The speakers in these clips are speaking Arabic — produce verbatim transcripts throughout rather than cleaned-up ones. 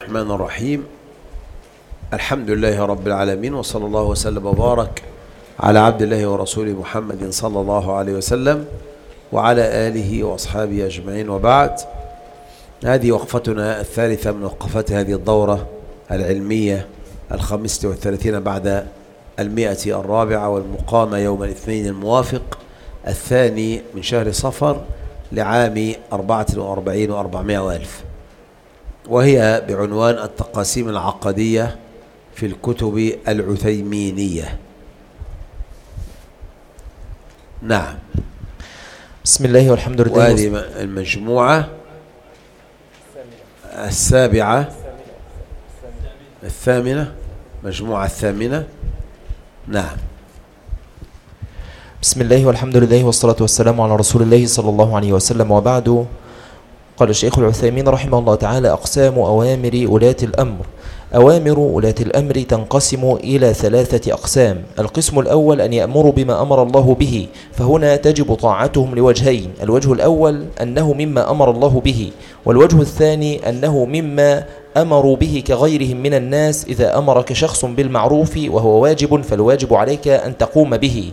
الرحمن الرحيم. الحمد لله رب العالمين، وصلى الله وسلم وبارك على عبد الله ورسوله محمد صلى الله عليه وسلم وعلى آله وأصحابه أجمعين، وبعد. هذه وقفتنا الثالثة من وقفات هذه الدورة العلمية الخامسة والثلاثين بعد المئة الرابعة، والمقامة يوم الاثنين الموافق الثاني من شهر صفر لعام أربعة وأربعين وأربعمائة وألف، وهي بعنوان التقاسيم العقدية في الكتب العثيمينية. نعم. بسم الله والحمد لله. وهذه المجموعة السابعة الثامنة مجموعة الثامنة. نعم. بسم الله والحمد لله والصلاة والسلام على رسول الله صلى الله عليه وسلم، وبعد. قال الشيخ العثيمين رحمه الله تعالى: أقسام أوامر ولاة الأمر. أوامر ولاة الأمر تنقسم إلى ثلاثة أقسام. القسم الأول أن يأمروا بما أمر الله به، فهنا تجب طاعتهم لوجهين: الوجه الأول أنه مما أمر الله به، والوجه الثاني أنه مما أمروا به كغيرهم من الناس. إذا أمرك شخص بالمعروف وهو واجب فالواجب عليك أن تقوم به.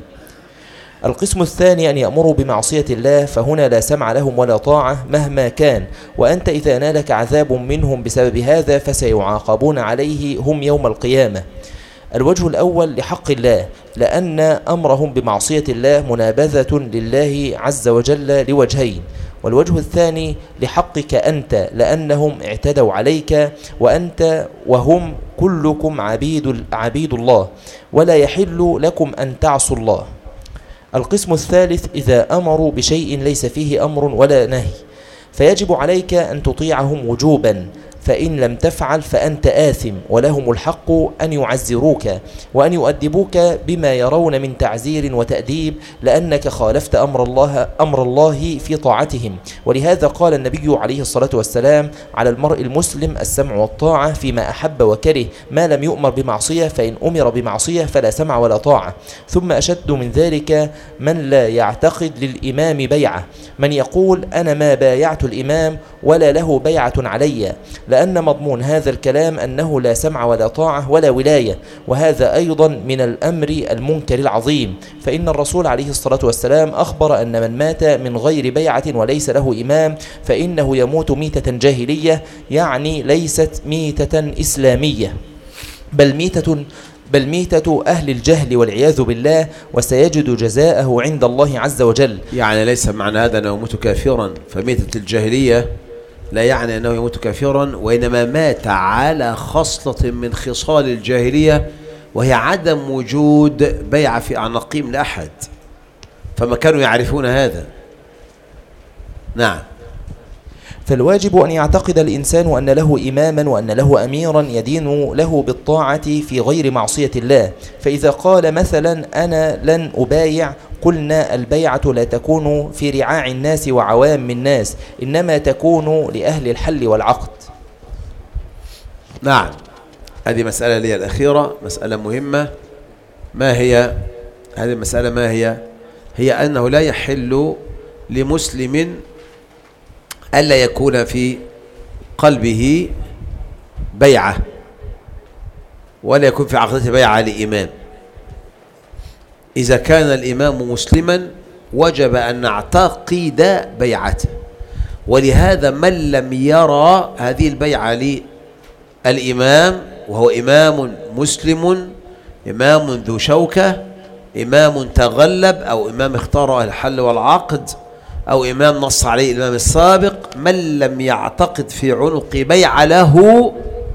القسم الثاني أن يأمروا بمعصية الله، فهنا لا سمع لهم ولا طاعة مهما كان، وأنت إذا نالك عذاب منهم بسبب هذا فسيعاقبون عليه هم يوم القيامة. الوجه الأول لحق الله، لأن أمرهم بمعصية الله منابذة لله عز وجل لوجهين. والوجه الثاني لحقك أنت، لأنهم اعتدوا عليك، وأنت وهم كلكم عبيد, عبيد الله، ولا يحل لكم أن تعصوا الله. القسم الثالث إذا أمروا بشيء ليس فيه أمر ولا نهي، فيجب عليك أن تطيعهم وجوبا، فإن لم تفعل فأنت آثم، ولهم الحق أن يعزروك وأن يؤدبوك بما يرون من تعزير وتأديب، لأنك خالفت أمر الله, أمر الله في طاعتهم. ولهذا قال النبي عليه الصلاة والسلام: على المرء المسلم السمع والطاعة فيما أحب وكره، ما لم يؤمر بمعصية، فإن أمر بمعصية فلا سمع ولا طاعة. ثم أشد من ذلك من لا يعتقد للإمام بيعة، من يقول أنا ما بايعت الإمام ولا له بيعة علي، لأن مضمون هذا الكلام أنه لا سمع ولا طاعة ولا ولاية، وهذا أيضا من الأمر المنكر العظيم. فإن الرسول عليه الصلاة والسلام أخبر أن من مات من غير بيعة وليس له إمام فإنه يموت ميتة جاهلية، يعني ليست ميتة إسلامية، بل ميتة بل ميتة أهل الجهل والعياذ بالله، وسيجد جزاءه عند الله عز وجل. يعني ليس معنى هذا أنه يموت كافرا، فميتة الجاهلية لا يعني أنه يموت كافرا، وإنما مات على خصلة من خصال الجاهلية، وهي عدم وجود بيعة في أعناقهم لأحد، فما كانوا يعرفون هذا. نعم. فالواجب أن يعتقد الإنسان أن له إماما وأن له أميرا يدين له بالطاعة في غير معصية الله. فإذا قال مثلا أنا لن أبايع، قلنا البيعة لا تكون في رعاع الناس وعوام الناس، إنما تكون لأهل الحل والعقد. نعم. هذه مسألة لي الأخيرة، مسألة مهمة. ما هي هذه المسألة؟ ما هي؟ هي أنه لا يحل لمسلم ألا يكون في قلبه بيعة، ولا يكون في عقيدته بيعة لإمام. إذا كان الإمام مسلما وجب أن نعتقد بيعته، ولهذا من لم يرى هذه البيعة للإمام وهو إمام مسلم، إمام ذو شوكة، إمام تغلب، أو إمام اختار الحل والعقد، أو إمام نص عليه الإمام السابق، من لم يعتقد في عنق بيع له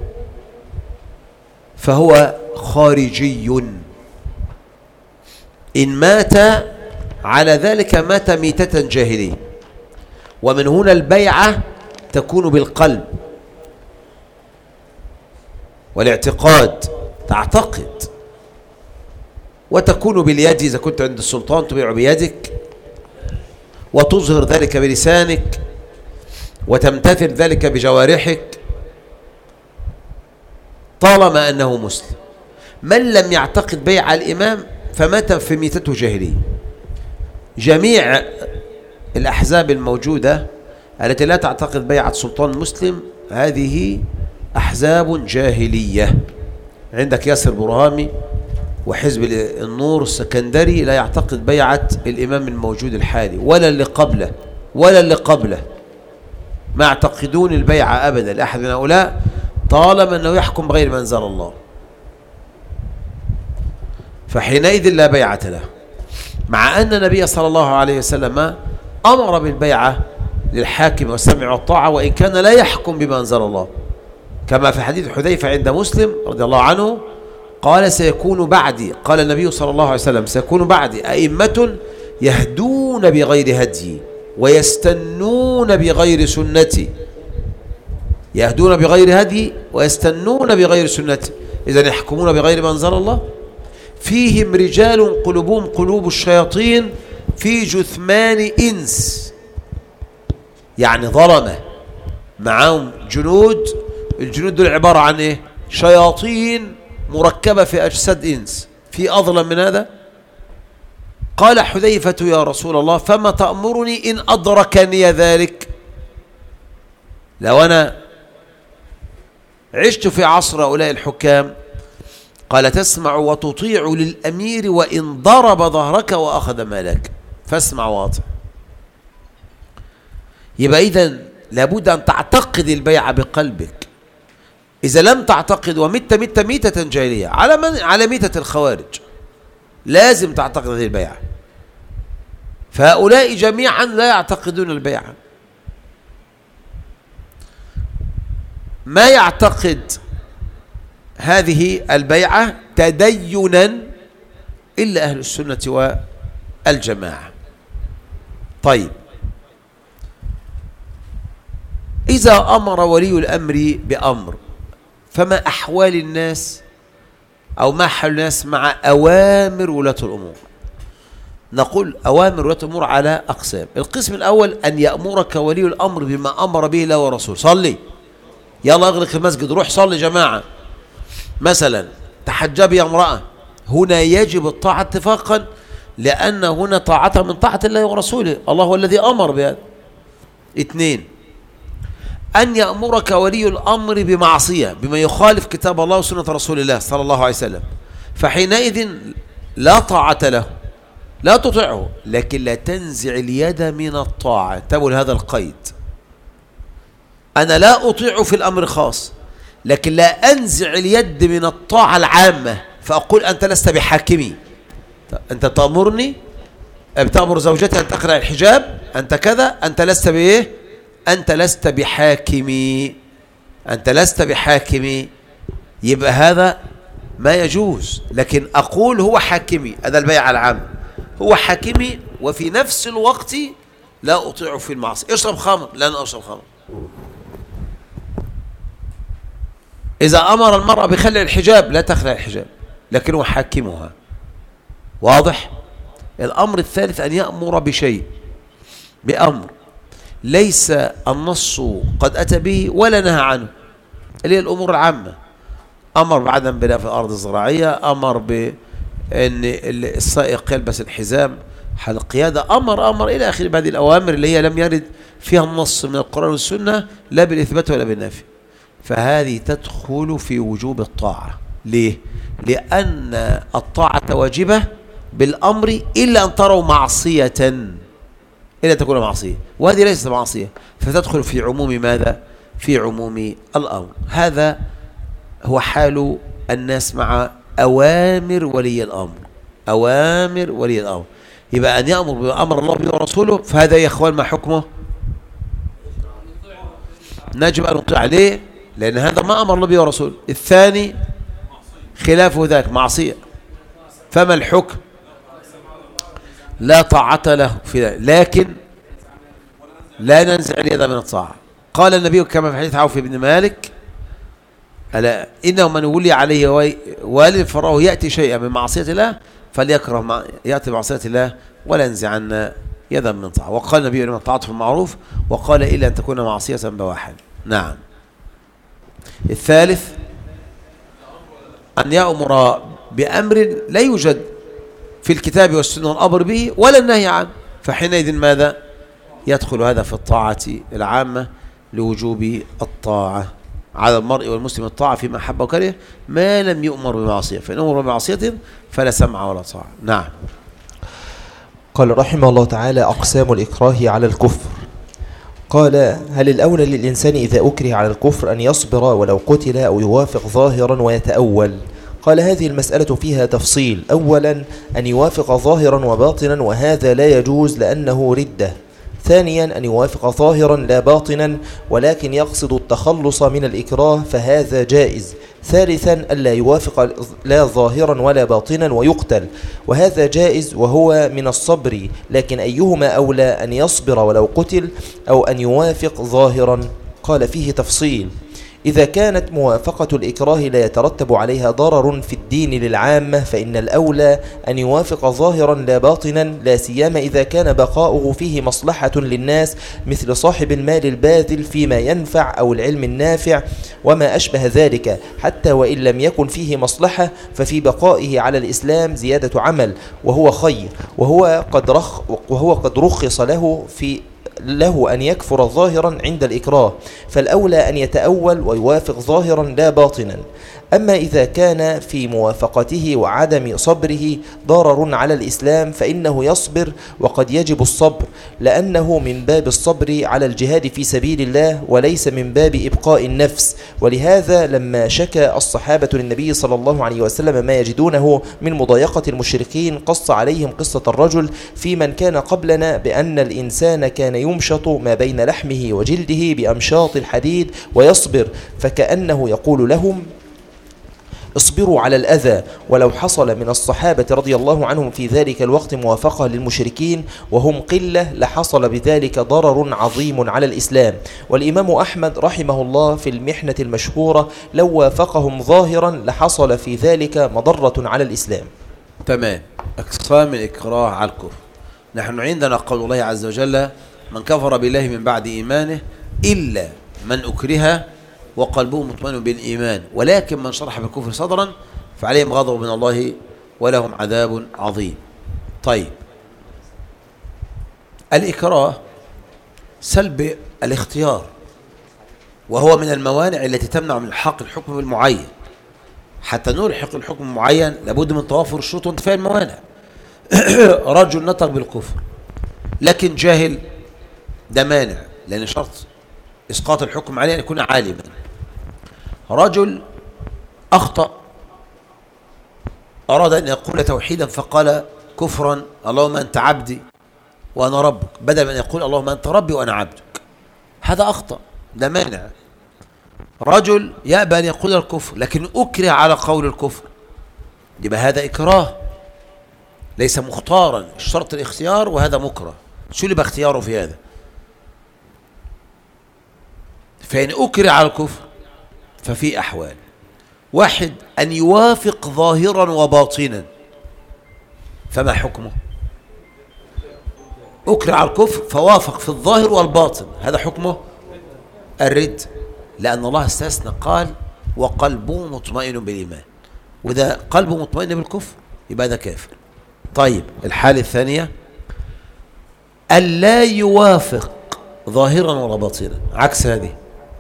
فهو خارجي. إن مات على ذلك مات ميتة جاهلية. ومن هنا البيعة تكون بالقلب والاعتقاد، تعتقد، وتكون باليد إذا كنت عند السلطان تبيع بيدك، وتظهر ذلك بلسانك، وتمتثل ذلك بجوارحك، طالما أنه مسلم. من لم يعتقد بيع الإمام فمات في ميتته جاهلية. جميع الأحزاب الموجودة التي لا تعتقد بيعة سلطان مسلم هذه أحزاب جاهلية. عندك ياسر برهامي وحزب النور السكندري لا يعتقد بيعة الإمام الموجود الحالي ولا اللي قبله ولا اللي قبله، ما يعتقدون البيعة أبدا لأحد من هؤلاء طالما أنه يحكم بغير ما أنزل الله، فحينئذ لا بيعة له، مع أن النبي صلى الله عليه وسلم أمر بالبيعة للحاكم والسمع والطاعة وإن كان لا يحكم بما أنزل الله، كما في حديث حذيفة عند مسلم رضي الله عنه قال سيكون بعدي، قال النبي صلى الله عليه وسلم سيكون بعدي أئمة يهدون بغير هدي ويستنون بغير سنتي، يهدون بغير هدي ويستنون بغير سنتي، إذن يحكمون بغير ما أنزل الله. فيهم رجال قلوبهم قلوب الشياطين في جثمان إنس، يعني ظلمة معهم جنود، الجنود دول عبارة عن إيه؟ شياطين مركبة في أجساد إنس، في أظلم من هذا؟ قال حذيفة يا رسول الله فما تأمرني إن أدركني ذلك؟ لو أنا عشت في عصر هؤلاء الحكام، قال تسمع وتطيع للأمير وإن ضرب ظهرك وأخذ مالك، فاسمع واطع. يبقى إذن لابد أن تعتقد البيعة بقلبك، إذا لم تعتقد ومت مت ميتة جاهلية على من على ميتة الخوارج، لازم تعتقد هذه البيعة. فهؤلاء جميعا لا يعتقدون البيعة، ما يعتقد هذه البيعة تدينا إلا أهل السنة والجماعة. طيب، إذا أمر ولي الأمر بأمر فما أحوال الناس أو ما حال الناس مع أوامر ولاة الأمور؟ نقول أوامر ولاة الأمور على أقسام. القسم الأول أن يأمرك ولي الأمر بما أمر به الله ورسوله، صلي، يلا اغلق المسجد، روح صلي جماعة مثلا، تحجبي يا امرأة، هنا يجب الطاعة اتفاقا، لأن هنا طاعة من طاعة الله ورسوله، الله هو الذي أمر بهذا. اثنين، أن يأمرك ولي الأمر بمعصية بما يخالف كتاب الله وسنة رسول الله صلى الله عليه وسلم، فحينئذ لا طاعة له، لا تطيعه، لكن لا تنزع اليد من الطاعة. تقول هذا القيد، أنا لا أطيع في الأمر خاص، لكن لا أنزع اليد من الطاعة العامة، فأقول أنت لست بحاكمي، أنت تأمرني، بتأمر زوجتي أن تقرأ الحجاب، أنت كذا، أنت لست بإيه؟ أنت لست بحاكمي، أنت لست بحاكمي، يبقى هذا ما يجوز. لكن أقول هو حاكمي، هذا البيع العام، هو حاكمي وفي نفس الوقت لا أطيع في المعصية. اشرب خمر، لا أنا أشرب خمر. إذا أمر المرأة بخلع الحجاب لا تخلع الحجاب، لكن هو حاكمها. واضح؟ الأمر الثالث أن يأمر بشيء، بأمر ليس النص قد أتى به ولا نهى عنه، اللي هي الأمور العامة، أمر بعدم بناء في الأرض الزراعية، أمر بأن السائق يلبس الحزام حال القيادة، أمر أمر إلى آخر هذه الأوامر اللي هي لم يرد فيها النص من القرآن والسنة لا بالإثبات ولا بالنفي، فهذه تدخل في وجوب الطاعة. ليه؟ لأن الطاعة واجبة بالأمر إلا أن تروا معصية، إلا تكون معصية، وهذه ليست معصية، فتدخل في عموم ماذا؟ في عموم الأمر. هذا هو حال الناس مع أوامر ولي الأمر، أوامر ولي الأمر. يبقى أن يأمر بأمر الله به ورسوله، فهذا يا إخوان ما حكمه؟ نجب أن نطيع عليه، لأن هذا ما أمر الله به ورسوله. الثاني خلافه ذاك معصية، فما الحكم؟ لا طاعة له في ذلك، لكن لا ننزع اليد من الطاعة. قال النبي كما في حديث عوف بن مالك: ألا إنه من ولي عليه والي فراه يأتي شيئا من معصية الله فليكره مع يأتي معصية الله ولا ينزعن يدا من طاعة. وقال النبي لمن طاعته في المعروف، وقال إلا أن تكون معصية بواحد. نعم. الثالث أن يأمر بأمر لا يوجد في الكتاب والسنة الأمر به ولا النهي عنه، فحينئذ ماذا؟ يدخل هذا في الطاعة العامة لوجوب الطاعة على المرء والمسلم الطاعة فيما أحب وكره ما لم يؤمر بمعصية، فإن أمر بمعصية فلا سمع ولا طاعة. نعم. قال رحمه الله تعالى: أقسام الإكراه على الكفر. قال: هل الأولى للإنسان إذا أكره على الكفر أن يصبر ولو قتل أو يوافق ظاهرا ويتأول؟ قال: هذه المسألة فيها تفصيل. أولا أن يوافق ظاهرا وباطنا، وهذا لا يجوز لأنه ردة. ثانيا أن يوافق ظاهرا لا باطنا ولكن يقصد التخلص من الإكراه، فهذا جائز. ثالثا ألا يوافق لا ظاهرا ولا باطنا ويقتل، وهذا جائز وهو من الصبر، لكن أيهما أولى، أن يصبر ولو قتل أو أن يوافق ظاهرا؟ قال: فيه تفصيل. إذا كانت موافقة الإكراه لا يترتب عليها ضرر في الدين للعامة فإن الأولى أن يوافق ظاهرا لا باطنا، لا سيما إذا كان بقاؤه فيه مصلحة للناس، مثل صاحب المال الباذل فيما ينفع أو العلم النافع وما أشبه ذلك. حتى وإن لم يكن فيه مصلحة ففي بقائه على الإسلام زيادة عمل وهو خير، وهو قد رخ وهو قد رخص له في له أن يكفر ظاهرا عند الإكراه، فالأولى أن يتأول ويوافق ظاهرا لا باطنا. أما إذا كان في موافقته وعدم صبره ضرر على الإسلام فإنه يصبر، وقد يجب الصبر لأنه من باب الصبر على الجهاد في سبيل الله وليس من باب إبقاء النفس. ولهذا لما شكى الصحابة للنبي صلى الله عليه وسلم ما يجدونه من مضايقة المشركين قص عليهم قصة الرجل في من كان قبلنا بأن الإنسان كان يمشط ما بين لحمه وجلده بأمشاط الحديد ويصبر، فكأنه يقول لهم: اصبروا على الأذى. ولو حصل من الصحابة رضي الله عنهم في ذلك الوقت موافقة للمشركين وهم قلة لحصل بذلك ضرر عظيم على الإسلام. والإمام أحمد رحمه الله في المحنة المشهورة لو وافقهم ظاهرا لحصل في ذلك مضرة على الإسلام. تمام. أقسام الإكراه على الكفر. نحن عندنا قول الله عز وجل: من كفر بالله من بعد إيمانه إلا من أكره وقلبه مطمئن بالإيمان ولكن من شرح بالكفر صدرا فعليهم غضب من الله ولهم عذاب عظيم. طيب، الإكراه سلب الاختيار، وهو من الموانع التي تمنع من الحق الحكم بالمعين. حتى نلحق الحكم المعين لابد من توافر الشروط وانتفاء الموانع. رجل نطق بالكفر لكن جاهل، ده مانع، لأن شرط إسقاط الحكم عليه أن يكون عالما. رجل أخطأ، أراد أن يقول توحيدا فقال كفرا: اللهم أنت عبدي وأنا ربك، بدل من أن يقول اللهم أنت ربي وأنا عبدك. هذا أخطأ، ده مانع. رجل يأبى أن يقول الكفر لكن أكره على قول الكفر، يبقى هذا إكراه ليس مختارا، الشرط الاختيار وهذا مكره، شو اللي باختياره في هذا؟ فإن أكره على الكفر ففي أحوال: واحد أن يوافق ظاهرا وباطنا، فما حكمه؟ أكره على الكفر فوافق في الظاهر والباطن، هذا حكمه الرد، لأن الله استثنى قال: وقلبه مطمئن بالإيمان، وإذا قلبه مطمئن بالكفر يبقى ده كافر. طيب، الحالة الثانية ألا يوافق ظاهرا ولا باطنا، عكس هذه،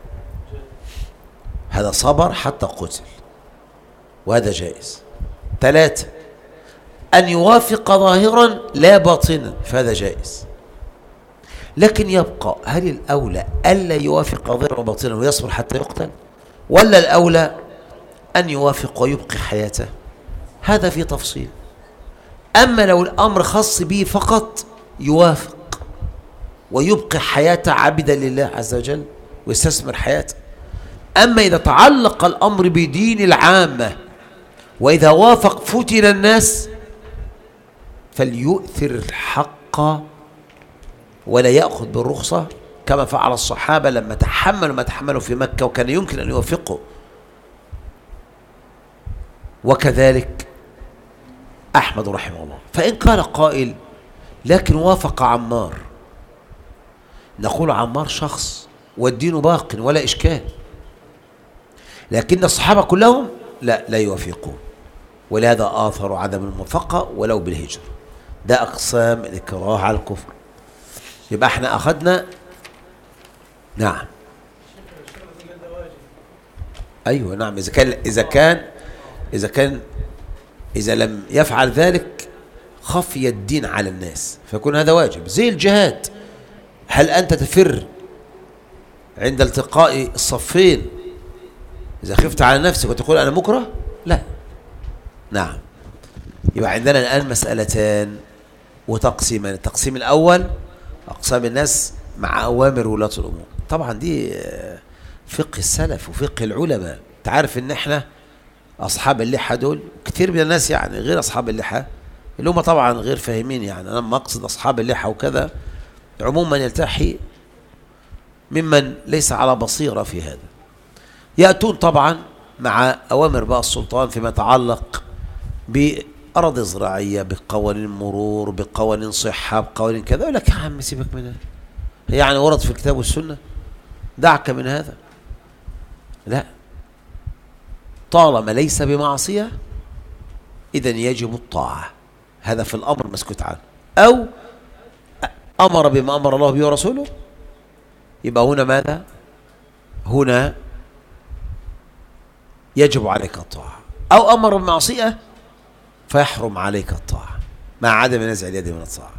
هذا صبر حتى قتل وهذا جائز. ثلاثة أن يوافق ظاهرا لا باطنا، فهذا جائز. لكن يبقى: هل الأولى ألا يوافق ظاهرا وباطنا ويصبر حتى يقتل، ولا الأولى أن يوافق ويبقي حياته؟ هذا في تفصيل. أما لو الأمر خاص به فقط يوافق ويبقي حياته عبدا لله عز وجل ويستثمر حياته. أما إذا تعلق الأمر بدين العامة وإذا وافق فتن الناس فليؤثر الحق ولا يأخذ بالرخصة، كما فعل الصحابة لما تحملوا ما تحملوا في مكة وكان يمكن أن يوافقوا. وكذلك أحمد رحمه الله. فإن قال قائل: لكن وافق عمار، نقول عمار شخص والدين باق ولا إشكال، لكن الصحابة كلهم لا لا يوافقون، ولهذا آثروا عدم الموافقة ولو بالهجر. ده أقسام الإكراه على الكفر. يبقى احنا أخذنا. نعم. أيوة نعم، إذا كان إذا كان إذا كان إذا لم يفعل ذلك خفي الدين على الناس فيكون هذا واجب. زي الجهاد، هل أنت تفر عند التقاء الصفين إذا خفت على نفسك وتقول أنا مكره؟ لا. نعم. يبقى عندنا الآن مسألتان وتقسيمان. التقسيم الأول أقسام الناس مع أوامر ولاة الأمور. طبعا دي فقه السلف وفقه العلماء. تعرف إن إحنا أصحاب اللحى دول كثير من الناس يعني غير أصحاب اللحى اللي هم طبعا غير فاهمين، يعني أنا لما أقصد أصحاب اللحى وكذا عموما يلتحي ممن ليس على بصيرة في هذا، يأتون طبعا مع أوامر بقى السلطان فيما يتعلق بأراضي زراعية، بقوانين مرور، بقوانين صحة، بقوانين كذا. يقول لك يا عم سيبك من هذا، يعني ورد في الكتاب والسنة، دعك من هذا. لا، طالما ليس بمعصية إذن يجب الطاعة، هذا في الأمر مسكوت عنه. أو أمر بما أمر الله به ورسوله، يبقى هنا ماذا؟ هنا يجب عليك الطاعة. أو أمر بالمعصية فيحرم عليك الطاعة مع عدم نزع اليد من الطاعة.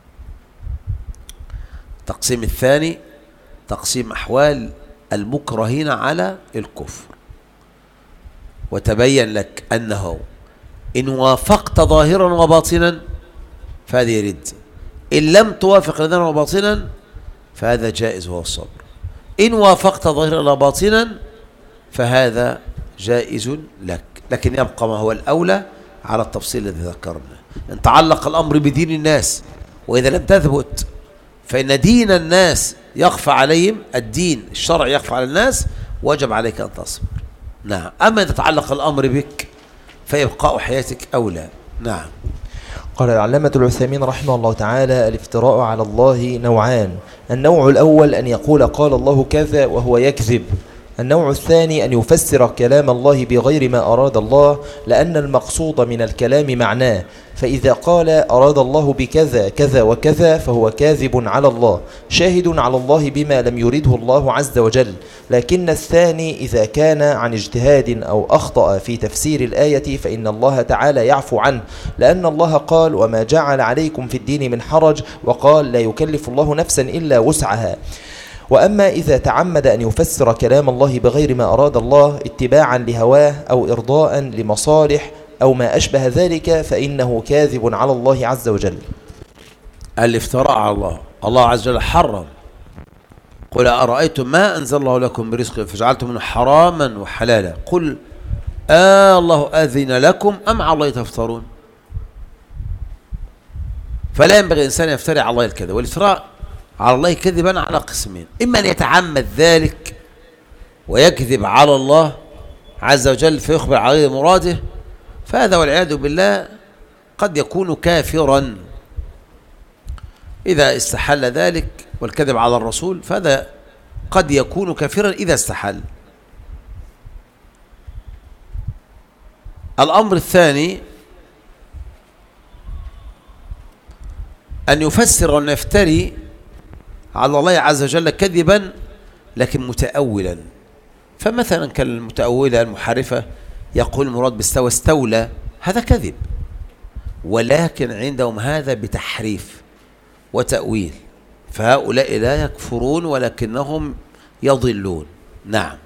التقسيم الثاني تقسيم أحوال المكرهين على الكفر. وتبين لك أنه إن وافقت ظاهرا وباطنا فهذه رد، إن لم توافق ظاهرا وباطنا فهذا جائز وهو الصبر. إن وافقت ظاهرا وباطنا فهذا جائز لك، لكن يبقى ما هو الأولى على التفصيل الذي ذكرنا. إن تعلق الأمر بدين الناس وإذا لم تثبت فإن دين الناس يخفى عليهم، الدين الشرع يخفى على الناس، وجب عليك أن تصبر. نعم. أما إذا تعلق الأمر بك فيبقاء حياتك أولى. نعم. قال العلامة العثيمين رحمه الله تعالى: الافتراء على الله نوعان. النوع الأول أن يقول قال الله كذا وهو يكذب. النوع الثاني أن يفسر كلام الله بغير ما أراد الله، لأن المقصود من الكلام معناه، فإذا قال أراد الله بكذا كذا وكذا فهو كاذب على الله، شاهد على الله بما لم يرده الله عز وجل. لكن الثاني إذا كان عن اجتهاد أو أخطأ في تفسير الآية فإن الله تعالى يعفو عنه، لأن الله قال: وما جعل عليكم في الدين من حرج، وقال: لا يكلف الله نفسا إلا وسعها. وأما إذا تعمد أن يفسر كلام الله بغير ما أراد الله اتباعا لهواه أو إرضاء لمصالح أو ما أشبه ذلك فإنه كاذب على الله عز وجل. الافتراء على الله، الله عز وجل حرم: قل أرأيتم ما أنزل الله لكم برزق فجعلتم منه حراما وحلالا، قل آه الله أذن لكم أم على الله تفترون. فلا ينبغي الإنسان يفتري على الله الكذب. والافتراء على الله كذبا على قسمين: إما أن يتعمد ذلك ويكذب على الله عز وجل فيخبر على غير مراده، فهذا والعياذ بالله قد يكون كافرا إذا استحل ذلك، والكذب على الرسول فهذا قد يكون كافرا إذا استحل. الأمر الثاني أن يفسر وأن يفتري على الله عز وجل كذبا لكن متأولا. فمثلا كالمتأولة المحرفة يقول المراد باستوى استولى، هذا كذب، ولكن عندهم هذا بتحريف وتأويل، فهؤلاء لا يكفرون ولكنهم يضلون. نعم.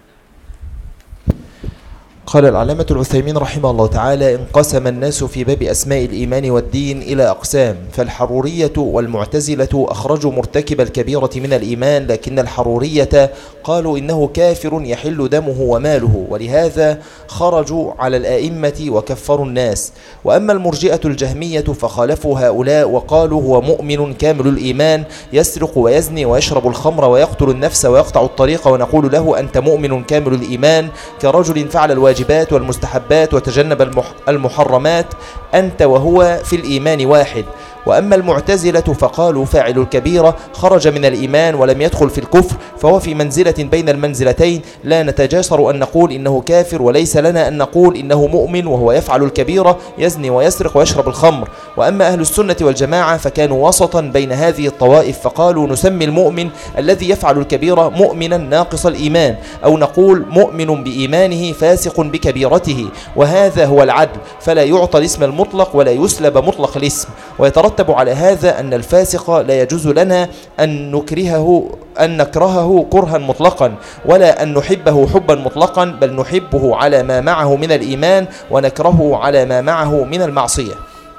قال العلامة العثيمين رحمه الله تعالى: انقسم الناس في باب أسماء الإيمان والدين إلى أقسام، فالحرورية والمعتزلة أخرجوا مرتكب الكبيرة من الإيمان، لكن الحرورية قالوا إنه كافر يحل دمه وماله، ولهذا خرجوا على الآئمة وكفروا الناس. وأما المرجئة الجهمية فخالفوا هؤلاء وقالوا هو مؤمن كامل الإيمان، يسرق ويزني ويشرب الخمر ويقتل النفس ويقطع الطريق، ونقول له أنت مؤمن كامل الإيمان كرجل فعل الواجب والمستحبات وتجنب المحرمات، أنت وهو في الإيمان واحد. وأما المعتزلة فقالوا فاعل الكبيرة خرج من الإيمان ولم يدخل في الكفر، فهو في منزلة بين المنزلتين، لا نتجاسر أن نقول إنه كافر، وليس لنا أن نقول إنه مؤمن وهو يفعل الكبيرة، يزني ويسرق ويشرب الخمر. وأما أهل السنة والجماعة فكانوا وسطا بين هذه الطوائف، فقالوا نسمي المؤمن الذي يفعل الكبيرة مؤمنا ناقص الإيمان، أو نقول مؤمن بإيمانه فاسق بكبيرته، وهذا هو العدل، فلا يعطى الاسم المطلق ولا يسلب مطلق الاسم. ويترتب على هذا أن الفاسق لا يجوز لنا أن نكرهه أن نكرهه كرها مطلقا، ولا أن نحبه حبا مطلقا، بل نحبه على ما معه من الإيمان ونكرهه على ما معه من المعصية.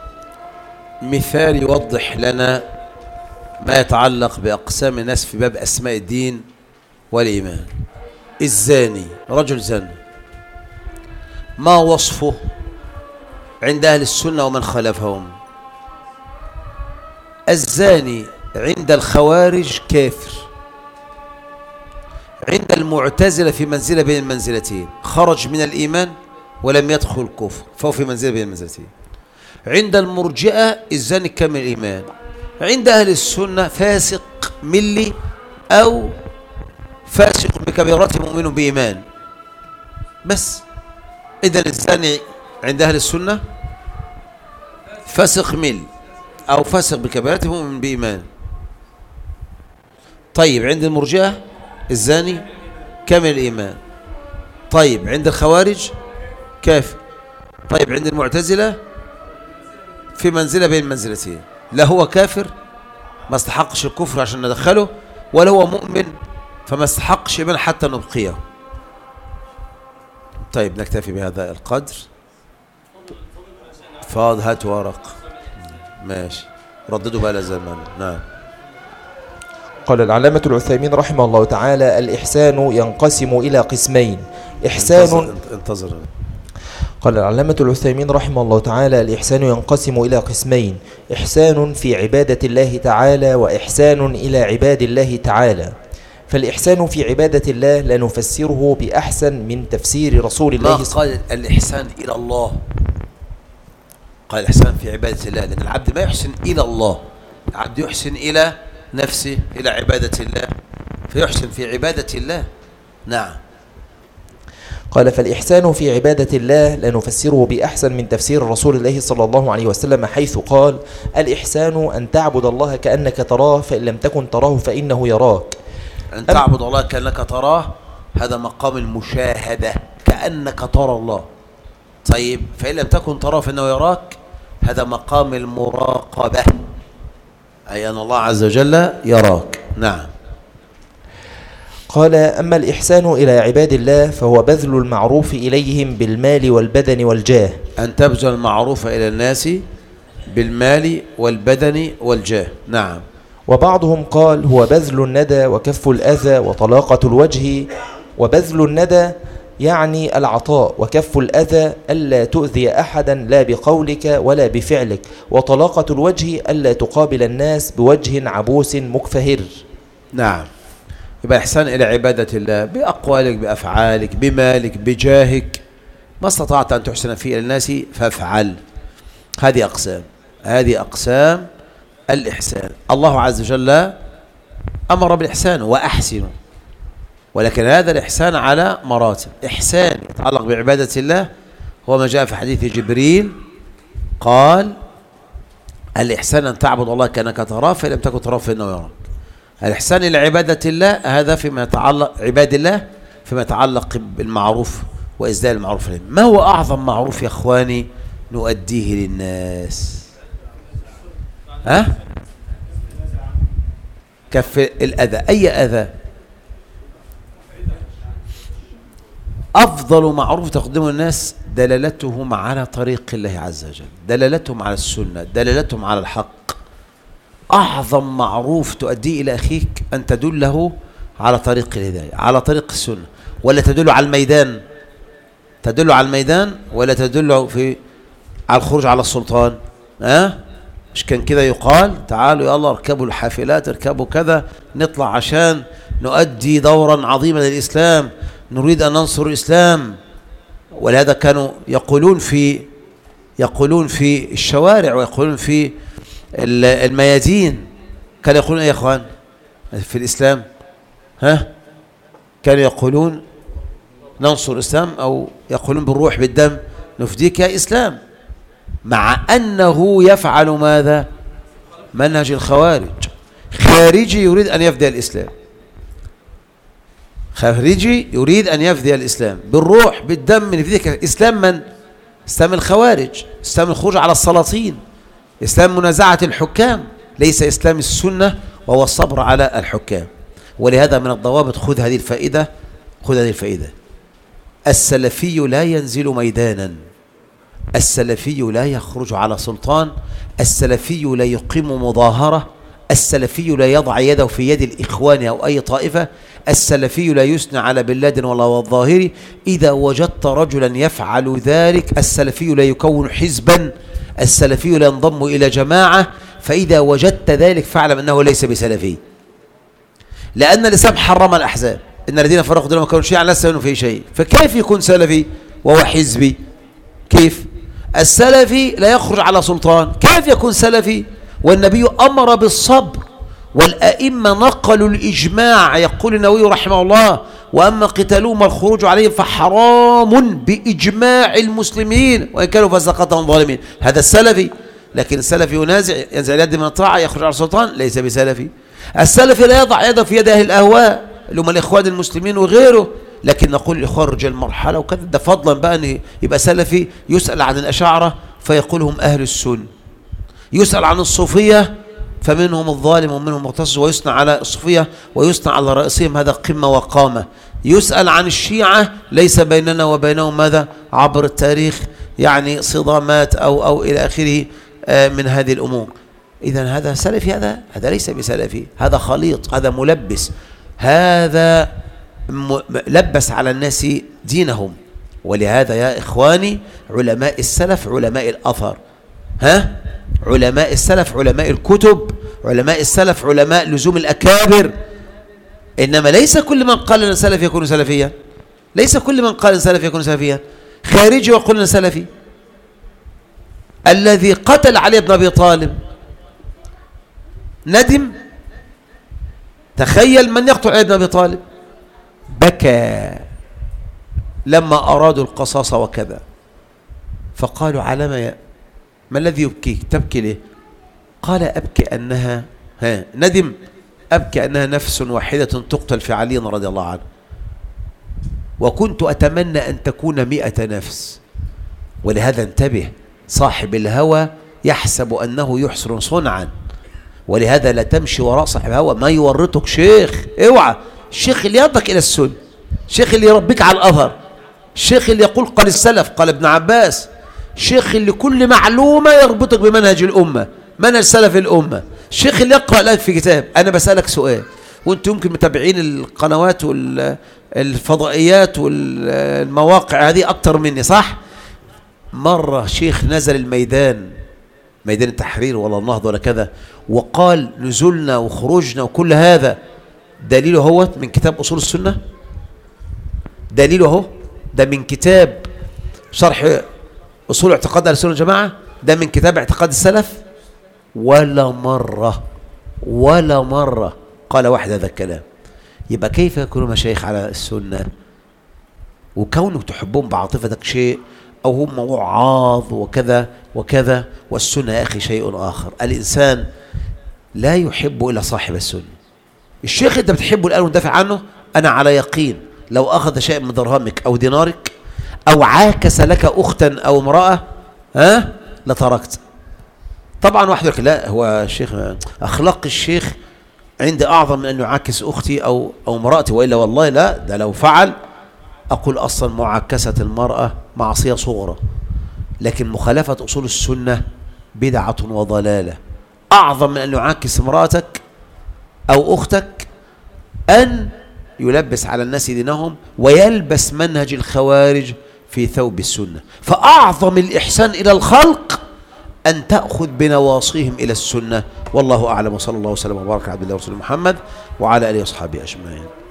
مثال يوضح لنا ما يتعلق بأقسام الناس في باب أسماء الدين والإيمان. الزاني، رجل زاني، ما وصفه عند أهل السنة ومن خالفهم؟ الزاني عند الخوارج كافر، عند المعتزلة في منزلة بين المنزلتين، خرج من الإيمان ولم يدخل الكفر، فهو في منزلة بين المنزلتين. عند المرجئة الزاني كامل الإيمان. عند أهل السنة فاسق ملي أو فاسق بكبيرته مؤمن بإيمان بس. إذن الزاني عند أهل السنة فاسق ملي أو فاسق بكبيرته مؤمن بإيمان. طيب عند المرجئة الزاني كامل الإيمان. طيب عند الخوارج كافر. طيب عند المعتزلة في منزلة بين منزلتين، لا هو كافر ما استحقش الكفر عشان ندخله، ولا هو مؤمن فما استحقش إيمان حتى نبقيه. طيب نكتفي بهذا القدر. فاض هات ورق ماشي رددوا بقى لزمان. نعم. قال العلامة العثيمين رحمه الله تعالى: الإحسان ينقسم إلى قسمين. إحسان انتظر, انتظر. قال العلامة العثيمين رحمه الله تعالى: الإحسان ينقسم إلى قسمين: إحسان في عبادة الله تعالى، وإحسان إلى عباد الله تعالى. فالإحسان في عبادة الله لا نفسره بأحسن من تفسير رسول الله. ما قال الإحسان إلى الله، قال الإحسان في عبادة الله، لأن العبد ما يحسن إلى الله، العبد يحسن إلى نفسه، إلى عبادة الله، فيحسن في عبادة الله. نعم. قال: فالإحسان في عبادة الله لا نفسره بأحسن من تفسير رسول الله صلى الله عليه وسلم، حيث قال: الإحسان أن تعبد الله كأنك تراه، فإن لم تكن تراه فإنه يراك. أن تعبد الله كأنك تراه، هذا مقام المشاهدة، كأنك ترى الله. طيب فإن لم تكن تراه فإنه يراك، هذا مقام المراقبة، أي أن الله عز وجل يراك. نعم. قال: أما الإحسان إلى عباد الله فهو بذل المعروف إليهم بالمال والبدن والجاه. أن تبذل المعروف إلى الناس بالمال والبدن والجاه. نعم. وبعضهم قال: هو بذل الندى وكف الأذى وطلاقة الوجه. وبذل الندى يعني العطاء، وكف الأذى ألا تؤذي أحدا لا بقولك ولا بفعلك، وطلاقة الوجه ألا تقابل الناس بوجه عبوس مكفهر. نعم. يبقى إحسان إلى عبادة الله بأقوالك، بأفعالك، بمالك، بجاهك، ما استطعت أن تحسن فيه إلى الناس فافعل. هذه أقسام، هذه أقسام الإحسان. الله عز وجل أمر بالإحسان وأحسنوا، ولكن هذا الإحسان على مراتب. إحسان يتعلق بعبادة الله هو ما جاء في حديث جبريل، قال: الإحسان أن تعبد الله كأنك تراه، فإن لم تكن تراه فإنه يراك. الإحسان إلى عبادة الله هذا فيما يتعلق عباد الله فيما يتعلق بالمعروف وإسداء المعروف لهم. ما هو أعظم معروف يا أخواني نؤديه للناس؟ ها؟ كف الأذى. أي أذى؟ أفضل معروف تقدمه الناس دلالتهم على طريق الله عز وجل، دلالتهم على السنة، دلالتهم على الحق. أعظم معروف تؤديه إلى أخيك أن تدله على طريق الهداية، على طريق السنة. ولا تدله على الميدان، تدله على الميدان ولا تدله في على الخروج على السلطان. ها؟ مش كان كده يقال: تعالوا يلا اركبوا الحافلات، اركبوا كذا، نطلع عشان نؤدي دورا عظيما للإسلام، نريد أن ننصر الإسلام. ولهذا كانوا يقولون في يقولون في الشوارع ويقولون في الميادين كانوا يقولون ايه يا اخوان في الاسلام؟ ها؟ كانوا يقولون ننصر الاسلام، او يقولون بالروح بالدم نفديك يا اسلام، مع انه يفعل ماذا؟ منهج الخوارج. خارجي يريد ان يفدي الاسلام، خارجي يريد ان يفدي الاسلام بالروح بالدم نفديك. اسلام من؟ اسلام الخوارج، اسلام الخروج على السلاطين، اسلام منازعة الحكام، ليس اسلام السنة وهو الصبر على الحكام. ولهذا من الضوابط، خذ هذه الفائدة، خذ هذه الفائدة: السلفي لا ينزل ميدانا، السلفي لا يخرج على سلطان، السلفي لا يقيم مظاهرة، السلفي لا يضع يده في يد الإخوان أو أي طائفة، السلفي لا يثنى على بن لادن ولا الظاهري. إذا وجدت رجلا يفعل ذلك، السلفي لا يكون حزبا، السلفي لا ينضم إلى جماعة. فإذا وجدت ذلك فاعلم أنه ليس بسلفي، لأن الإسلام حرم الأحزاب، إن الذين فرقوا دينهم وكانوا شيعا لست منهم في شيء. فكيف يكون سلفي وهو حزبي؟ كيف؟ السلفي لا يخرج على سلطان، كيف يكون سلفي والنبي أمر بالصبر والأئمة نقلوا الإجماع؟ يقول النووي رحمه الله: وأما قتالهم والخروج عليهم فحرام بإجماع المسلمين وإن كانوا فسقتهم ظالمين. هذا السلفي. لكن السلفي ينازع، ينزع اليد من الطاعة، يخرج على السلطان، ليس بسلفي. السلفي لا يضع يده في يد أهل الأهواء اللي هم الإخوان المسلمين وغيره. لكن نقول الإخوان رجال مرحلة وكذا، ده فضلا بقى أن يبقى سلفي. يسأل عن الأشاعرة فيقول هم أهل السنة، يسأل عن الصوفية فمنهم الظالم ومنهم المقتصد، ويثنى على الصوفية ويثنى على رئيسهم، هذا قمة وقامة. يسأل عن الشيعة ليس بيننا وبينهم ماذا؟ عبر التاريخ يعني صدامات أو أو إلى آخره من هذه الأمور. إذن هذا سلفي؟ هذا هذا ليس بسلفي، هذا خليط، هذا ملبس، هذا لبس على الناس دينهم. ولهذا يا إخواني علماء السلف علماء الأثر، ها؟ علماء السلف علماء الكتب، علماء السلف علماء لزوم الأكابر. إنما ليس كل من قال أن سلف يكون سلفيا، ليس كل من قال أن سلف يكون سلفيا. خارجي وقل أن سلفي. الذي قتل علي بن أبي طالب ندم، تخيل من يقتل علي بن أبي طالب بكى لما أرادوا القصاص وكذا، فقالوا على ما ما الذي يبكيك؟ تبكي ليه؟ قال أبكي أنها ها ندم، أبكي أنها نفس واحدة تقتل في علي رضي الله عنه، وكنت أتمنى أن تكون مئة نفس. ولهذا انتبه، صاحب الهوى يحسب أنه يحسن صنعا، ولهذا لا تمشي وراء صاحب الهوى، ما يورطك شيخ، اوعى. الشيخ اللي يربك إلى السنة، الشيخ اللي يربيك على الأثر، الشيخ اللي يقول قال السلف قال ابن عباس، الشيخ اللي كل معلومة يربطك بمنهج الأمة، منهج سلف الأمة، الشيخ اللي يقرأ لك في كتاب. أنا بسألك سؤال، وأنتم يمكن متابعين القنوات والفضائيات والمواقع هذه أكتر مني، صح؟ مرة شيخ نزل الميدان، ميدان التحرير ولا النهضة ولا كذا، وقال نزلنا وخروجنا وكل هذا دليله هو من كتاب أصول السنة، دليله هو ده من كتاب شرح أصول اعتقاد أهل السنة والجماعة، ده من كتاب اعتقاد السلف. ولا مرة ولا مرة قال واحد هذا الكلام. يبقى كيف يكونوا مشايخ على السنة وكونك تحبهم بعاطفتك شيء، أو هم وعاظ وكذا وكذا، والسنة يا أخي شيء آخر. الإنسان لا يحب إلا صاحب السنة. الشيخ أنت بتحبه الآن وندافع عنه، أنا على يقين لو أخذ شيء من درهمك أو دينارك أو عاكس لك أختا أو امرأة ها لتركت. طبعا واحد يقول لا هو الشيخ أخلاق الشيخ عندي أعظم من أن يعاكس أختي أو أو امرأتي، وإلا والله لا، ده لو فعل أقول أصلا معاكسة المرأة معصية صغرى، لكن مخالفة أصول السنة بدعة وضلالة. أعظم من أن يعاكس امرأتك أو أختك أن يلبس على الناس دينهم ويلبس منهج الخوارج في ثوب السنة. فأعظم الإحسان إلى الخلق أن تأخذ بنواصيهم إلى السنة. والله أعلم، وصلى الله وسلم وبارك على عبد الله ورسوله محمد وعلى آله وصحبه أجمعين.